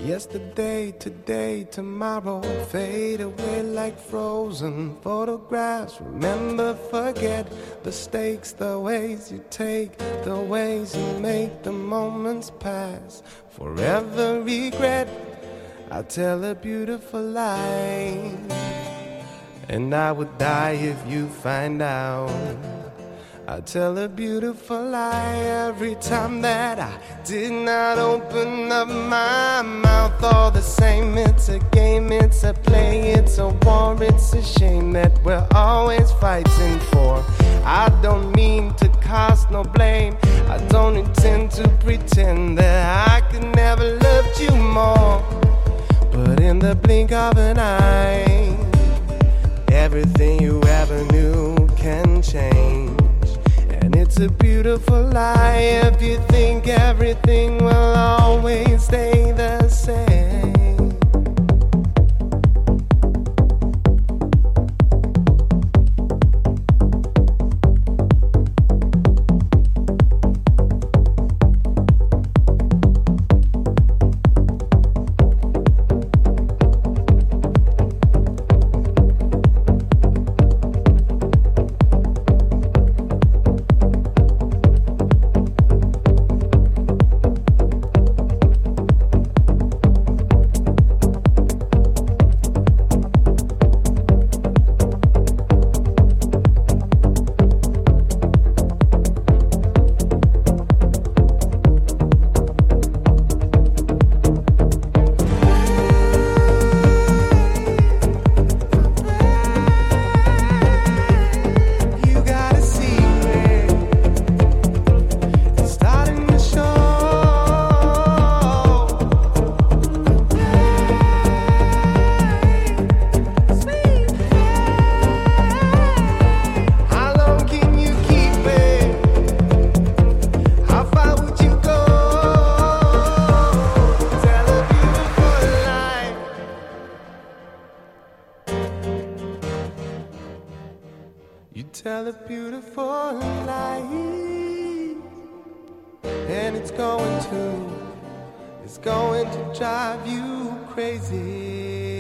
Yesterday, today, tomorrow fade away like frozen photographs. Remember, forget the stakes, the ways you take, the ways you make the moments pass. Forever regret, I tell a beautiful lie, and I would die if you find out. I tell a beautiful lie every time that I did not open up my mouth. All the same, it's a game, it's a play, it's a war, it's a shame that we're always fighting for. I don't mean to cast no blame, I don't intend to pretend that I could never loved you more. But in the blink of an eye, everything you ever knew can change. And it's a beautiful lie if you think everything will always stay the same. You tell a beautiful lie, and it's going to drive you crazy.